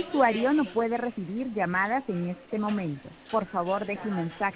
usuario no puede recibir llamadas en este momento. Por favor, deje un mensaje